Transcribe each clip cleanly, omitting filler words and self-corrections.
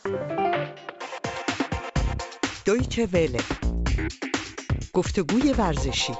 دویچه وله، گفتگوی ورزشی.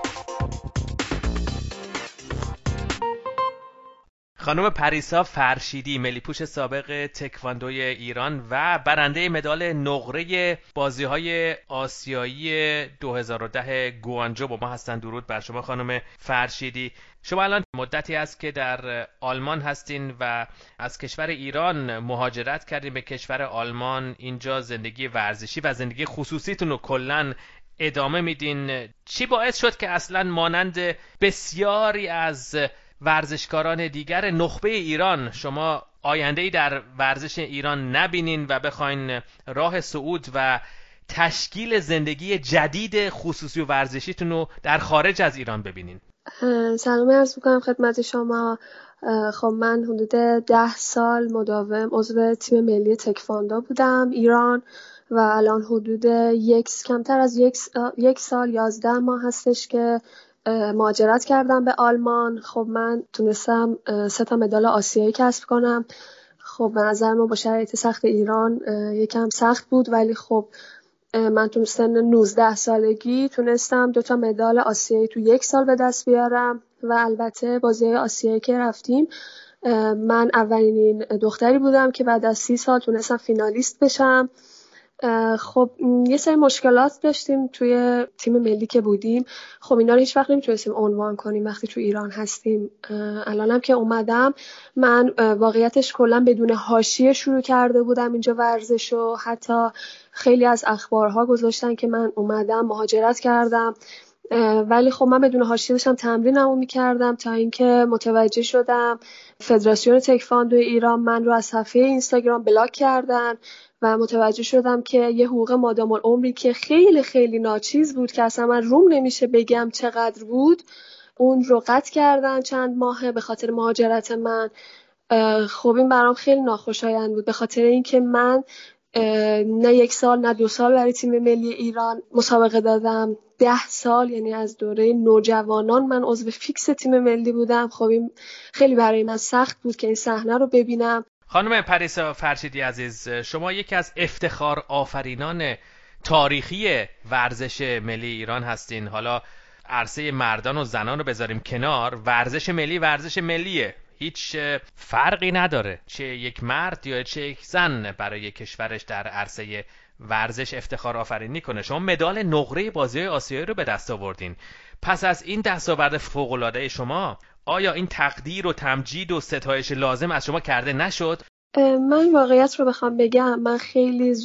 خانم پریسا فرشیدی، ملی‌پوش سابق تکواندوی ایران و برنده مدال نقره بازی‌های آسیایی 2010 گوانجو با ما هستن. درود بر شما خانم فرشیدی. شما الان مدتی است که در آلمان هستین و از کشور ایران مهاجرت کردین به کشور آلمان. اینجا زندگی ورزشی و زندگی خصوصیتون رو کلاً ادامه میدین. چی باعث شد که اصلاً مانند بسیاری از ورزشکاران دیگر نخبه ایران شما آینده‌ای در ورزش ایران نبینین و بخواین راه صعود و تشکیل زندگی جدید خصوصی و ورزشیتون رو در خارج از ایران ببینین؟ سلام عرض می‌کنم خدمت شما. خب من حدود 10 سال مداوم عضو تیم ملی تکواندو بودم ایران و الان حدود کمتر از یک سال 11 ماه هستش که مهاجرت کردم به آلمان. خب من تونستم 3 مدال آسیایی کسب کنم. خب به نظر من با شرایط سخت ایران یکم سخت بود، ولی خب من تو سن 19 سالگی تونستم 2 مدال آسیایی تو 1 سال به دست بیارم و البته بازی آسیایی که رفتیم من اولین دختری بودم که بعد از 30 سال تونستم فینالیست بشم. خب یه سری مشکلات داشتیم توی تیم ملی که بودیم. خب اینا رو هیچ وقت نمیتونستیم عنوان کنیم وقتی تو ایران هستیم. الانم که اومدم من واقعیتش کلا بدون حاشیه شروع کرده بودم اینجا ورزشو. حتی خیلی از اخبارها گذاشتن که من اومدم مهاجرت کردم، ولی خب من بدون حاشیه داشتم تمرینمو میکردم تا اینکه متوجه شدم فدراسیون تکواندو ایران من رو از صفحه اینستاگرام بلاک کردن و متوجه شدم که یه حقوق مادام العمری که خیلی خیلی ناچیز بود که اصلا من روم نمیشه بگم چقدر بود، اون رو قطع کردن چند ماهه به خاطر مهاجرت من. خب این برام خیلی ناخوشایند بود، به خاطر اینکه من نه 1 سال نه 2 سال برای تیم ملی ایران مسابقه دادم، 10 سال، یعنی از دوره نوجوانان من عضو فیکس تیم ملی بودم. خب این خیلی برای من سخت بود که این صحنه رو ببینم. خانم پریسا فرشیدی عزیز، شما یکی از افتخار آفرینان تاریخی ورزش ملی ایران هستین. حالا عرصه مردان و زنان رو بذاریم کنار، ورزش ملیه، هیچ فرقی نداره چه یک مرد یا چه یک زن برای کشورش در عرصه ورزش افتخار آفرینی کنه. شما مدال نقره بازی‌های آسیایی رو به دست آوردین. پس از این دستاورد فوق‌العاده شما آیا این تقدیر و تمجید و ستایش لازم از شما کرده نشد؟ من واقعیت رو بخوام بگم من خیلی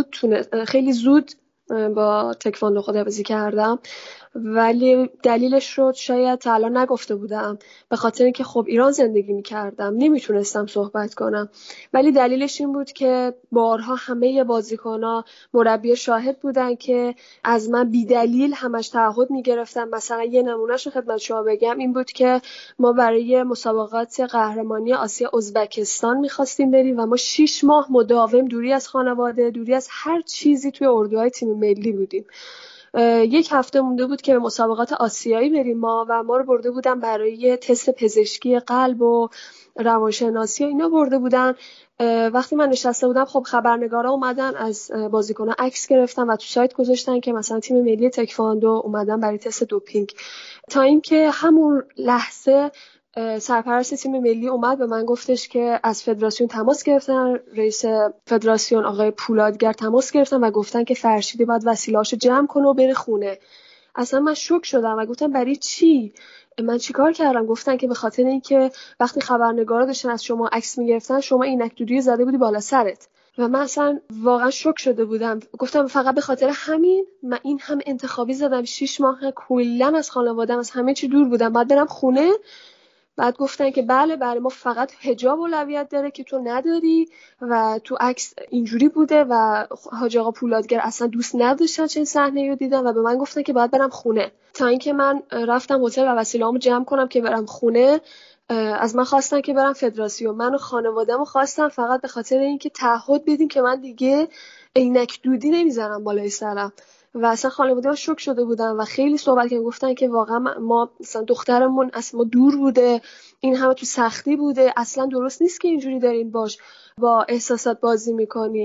زود با تکواندو خداحافظی کردم، ولی دلیلش رو شاید تا الان نگفته بودم به خاطر اینکه خب ایران زندگی می‌کردم نمیتونستم صحبت کنم، ولی دلیلش این بود که بارها همه بازیکن‌ها مربی شاهد بودن که از من بی‌دلیل همش تعهد می‌گرفتن. مثلا یه نمونهش رو خدمت شما بگم این بود که ما برای مسابقات قهرمانی آسیا ازبکستان می‌خواستیم بریم و ما 6 ماه مداوم دوری از خانواده، دوری از هر چیزی توی اردوهای تیم ملی بودیم. 1 هفته مونده بود که به مسابقات آسیایی بریم و ما رو برده بودن برای تست پزشکی قلب و روانشناسی و اینا برده بودن. وقتی من نشسته بودم خب خبرنگارا اومدن از بازیکن‌ها عکس گرفتن و تو سایت گذاشتن که مثلا تیم ملی تکواندو اومدن برای تست دوپینگ. تا اینکه همون لحظه سرپرست تیم ملی اومد به من گفتش که از فدراسیون تماس گرفتن، رئیس فدراسیون آقای پولادگر تماس گرفتن و گفتن که فرشیدی باید وسیله‌اشو جمع کنه و بره خونه. اصلا من شوک شدم و گفتم برای چی؟ من چیکار کردم؟ گفتن که به خاطر اینکه وقتی خبرنگارا داشتن از شما عکس میگرفتن شما عینک دودی زده بودی بالا سرت. و من اصلا واقعا شوک شده بودم. گفتم فقط به خاطر همین من این هم انتخابی زدم، 6 ماه کلا از خانواده‌ام از همه چی دور بودم، بعد برم خونه. بعد گفتن که بله ما فقط حجاب اولویت داره که تو نداری و تو عکس اینجوری بوده و حاج آقا پولادگر اصلا دوست نداشتن چه صحنه‌ای رو دیدن و به من گفتن که باید برم خونه. تا اینکه من رفتم هتل و وسیله‌امو جمع کنم که برم خونه، از من خواستن که برم فدراسیون. من و خانواده‌مو خواستم فقط به خاطر اینکه تعهد بدیم که من دیگه عینک دودی نمیزنم بالای سرم. و اصلا خانواده ها شوک شده بودن و خیلی صحبت کردن، گفتن که واقعا ما مثلا دخترمون از ما دور بوده، این همه تو سختی بوده، اصلا درست نیست که اینجوری دارین باش با احساسات بازی میکنی.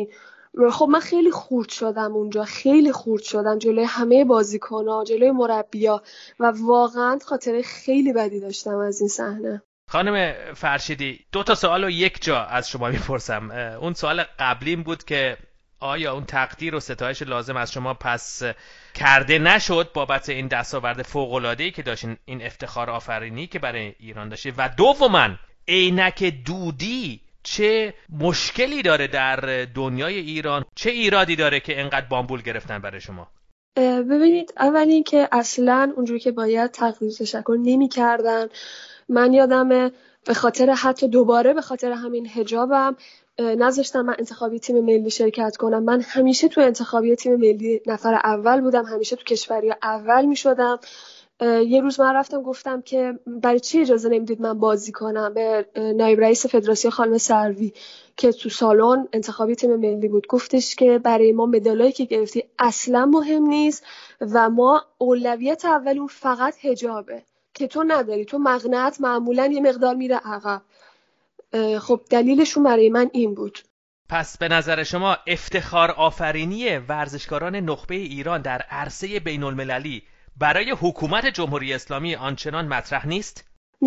خب من خیلی خورد شدم اونجا، خیلی خورد شدم جلوی همه بازیکن‌ها، جلوی مربی‌ها و واقعا خاطره خیلی بدی داشتم از این صحنه. خانم فرشیدی، 2 سوال رو یک جا از شما میپرسم. اون سوال قبلیم بود که آیا اون تقدیر و ستایش لازم از شما پس کرده نشد بابت این دستاورد فوق‌العاده‌ای که داشتین، این افتخار آفرینی که برای ایران داشتید؟ و دوماً عینک دودی چه مشکلی داره در دنیای ایران؟ چه ایرادی داره که انقدر بامبول گرفتن برای شما؟ ببینید، اول این که اصلا اونجوری که باید تقدیر تشکر نمی‌کردن. من یادمه به خاطر دوباره به خاطر همین حجابم نذاشتم من انتخابی تیم ملی شرکت کنم. من همیشه تو انتخابی تیم ملی نفر اول بودم، همیشه تو کشوری اول میشدم. یه روز من رفتم گفتم که برای چی اجازه نمیدید من بازی کنم به نایب رئیس فدراسیون خانم سروی که تو سالن انتخابی تیم ملی بود. گفتش که برای ما مدالایی که گرفتی اصلا مهم نیست و ما اولویت اولمون فقط حجابه که تو نداری، تو مقنعت معمولا یه مقدار میره عقب. خب دلیلشون برای من این بود. پس به نظر شما افتخار آفرینی ورزشکاران نخبه ایران در عرصه بین المللی برای حکومت جمهوری اسلامی آنچنان مطرح نیست؟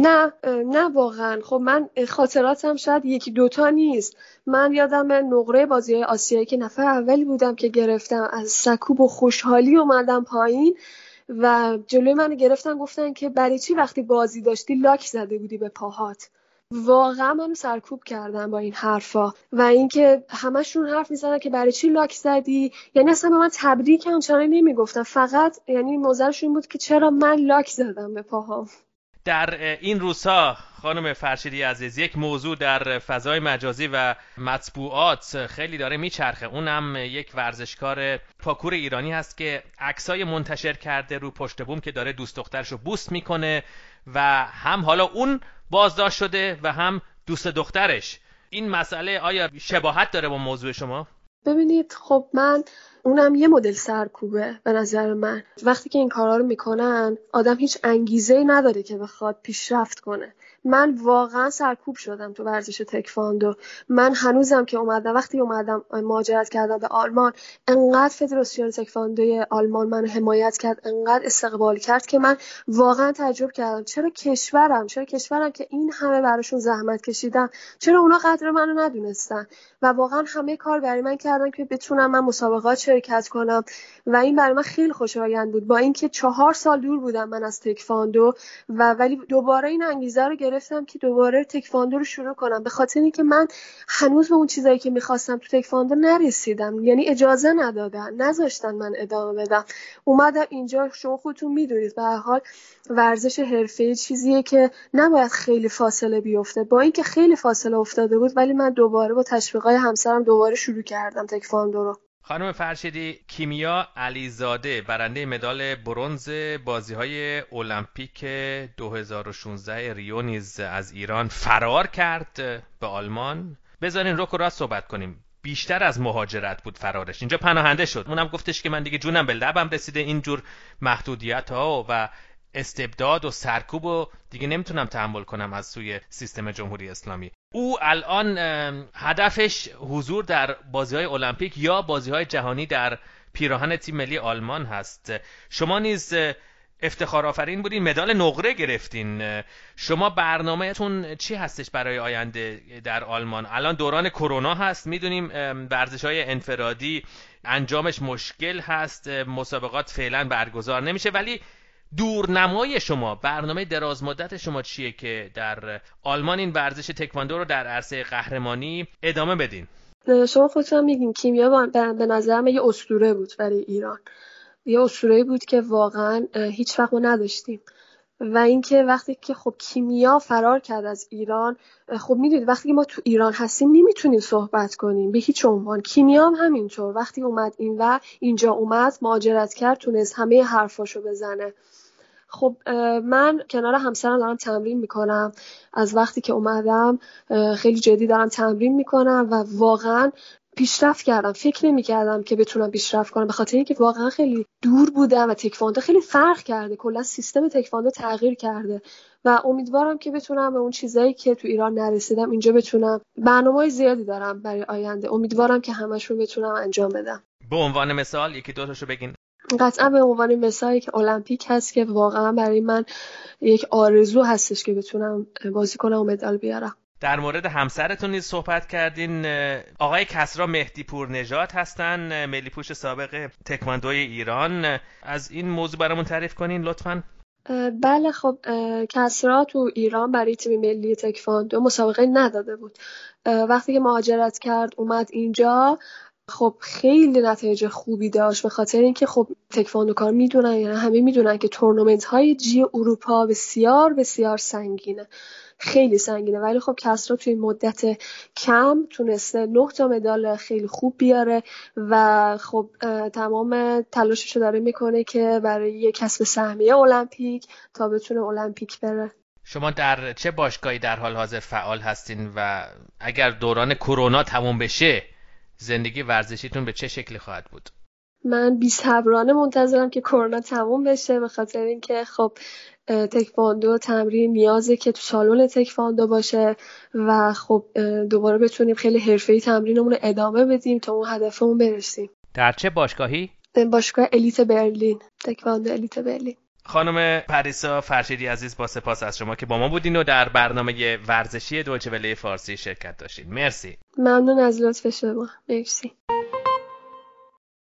نه واقعا. خب من خاطراتم شاید 1-2 نیست. من یادم نقره بازی‌های آسیایی که نفر اولی بودم که گرفتم، از سکوب و خوشحالی اومدم پایین و جلوی من گرفتن گفتن که برای چی وقتی بازی داشتی لاک زده بودی به پاهات. واقعا منو سرکوب کردن با این حرفا و اینکه همشون حرف میزنن که برای چی لاک زدی. یعنی اصلا به من تبریک هم چنان نمیگفتن، فقط یعنی موضوعشون بود که چرا من لاک زدم به پاهام. در این روزها خانم فرشیدی عزیز، یک موضوع در فضای مجازی و مطبوعات خیلی داره میچرخه، اونم یک ورزشکار پاکور ایرانی هست که عکسای منتشر کرده رو پشت بوم که داره دوست دخترشو بوس میکنه و هم حالا اون بازداشت شده و هم دوست دخترش. این مسئله آیا شباهت داره با موضوع شما؟ ببینید، خب من اونم یه مدل سرکوبه به نظر من. وقتی که این کارا رو میکنن آدم هیچ انگیزه‌ای نداره که بخواد پیشرفت کنه. من واقعا سرکوب شدم تو ورزش تکواندو. من هنوزم که وقتی اومدم مهاجرت کردم به آلمان، انقدر فدراسیون تکواندوی آلمان منو حمایت کرد، انقدر استقبال کرد که من واقعا تعجب کردم چرا کشورم که این همه براشون زحمت کشیدم، چرا اونا قدر منو ندونستن و واقعا همه کار برای من کردن که بتونم من مسابقات شرکت کنم و این برای من خیلی خوشایند بود. با اینکه 4 سال دور بودم من از تکواندو ولی دوباره این انگیزه رو گرفتم که دوباره تکواندو رو شروع کنم، به خاطر اینکه من هنوز به اون چیزایی که می‌خواستم تو تکواندو نرسیدم. یعنی اجازه ندادن، نذاشتن من ادامه بدم. اومدم اینجا، شما خودتون میدونید به هر حال ورزش حرفه‌ای چیزیه که نباید خیلی فاصله بیفته. با اینکه خیلی فاصله افتاده بود ولی من دوباره با تشویقای همسرم دوباره شروع کردم تکواندو رو. خانم فرشیدی، کیمیا علیزاده برنده مدال برنز بازی‌های المپیک 2016 ریو نیز از ایران فرار کرد به آلمان. بذارین رک و راست صحبت کنیم. بیشتر از مهاجرت بود فرارش، اینجا پناهنده شد. اونم گفتش که من دیگه جونم به لبم رسیده، اینجور محدودیت‌ها و استبداد و سرکوب و دیگه نمیتونم تحمل کنم از سوی سیستم جمهوری اسلامی. او الان هدفش حضور در بازی‌های المپیک یا بازی‌های جهانی در پیراهن تیم ملی آلمان هست. شما نیز افتخار آفرین بودین، مدال نقره گرفتین. شما برنامه‌تون چی هستش برای آینده در آلمان؟ الان دوران کرونا هست، میدونیم ورزش‌های انفرادی انجامش مشکل هست، مسابقات فعلا برگزار نمیشه، ولی دورنمای شما، برنامه دراز مدت شما چیه که در آلمان این ورزش تکواندو رو در عرصه قهرمانی ادامه بدین؟ شما خودتون میگین کیمیا به نظرم یه اسطوره بود برای ایران. یه اسطوره‌ای بود که واقعا هیچ وقت ما نداشتیم. و اینکه وقتی که خب کیمیا فرار کرد از ایران، خب میدونید وقتی که ما تو ایران هستیم نمیتونیم صحبت کنیم به هیچ عنوان. کیمیا هم همینطور، وقتی اومد اینجا اومد مهاجرت کرد، تونست همه حرفاشو بزنه. خب من کنار همسرم دارم تمرین میکنم، از وقتی که اومدم خیلی جدی دارم تمرین میکنم و واقعا پیشرفت کردم. فکر نمی‌کردم که بتونم پیشرفت کنم، به خاطر اینکه واقعا خیلی دور بودم و تکواندو خیلی فرق کرده، کلا سیستم تکواندو تغییر کرده و امیدوارم که بتونم به اون چیزایی که تو ایران نرسیدم اینجا بتونم. برنامه‌های زیادی دارم برای آینده، امیدوارم که همشون بتونم انجام بدم. به عنوان مثال یکی دو تاشو بگین. قطعا به عنوان مثالی که المپیک هست که واقعا برای من یک آرزو هستش که بتونم بازی کنم و مدال بیارم. در مورد همسرتون نیز صحبت کردین. آقای کسری مهدی پورنژاد هستن، ملی پوش سابق تکواندوی ایران. از این موضوع برامون تعریف کنین لطفاً. بله خب کسری تو ایران برای تیم ملی تکواندو مسابقه نداده بود. وقتی که مهاجرت کرد اومد اینجا، خب خیلی نتایج خوبی داشت به خاطر اینکه خب تکواندوکار میدونن، یعنی همه میدونن که تورنمنت های جی اروپا بسیار بسیار سنگینه، خیلی سنگینه، ولی خب کسری توی مدت کم تونسته 9 تا مدال خیلی خوب بیاره و خب تمام تلاششو داره میکنه که برای کسب سهمیه المپیک تا بتونه المپیک بره. شما در چه باشگاهی در حال حاضر فعال هستین و اگر دوران کرونا تموم بشه زندگی ورزشیتون به چه شکلی خواهد بود؟ من بی‌صبرانه منتظرم که کرونا تموم بشه، به خاطر اینکه خب تکواندو تمرین نیازه که تو سالن تکواندو باشه و خب دوباره بتونیم خیلی حرفه‌ای تمرینمون رو ادامه بدیم تا اون هدفمون برسیم. در چه باشگاهی؟ باشگاه الیت برلین، تکواندو الیت برلین. خانم پریسا فرشیدی عزیز، با سپاس از شما که با ما بودین و در برنامه ورزشی دویچه وله فارسی شرکت داشتین. مرسی. ممنون از لطف شما. مرسی.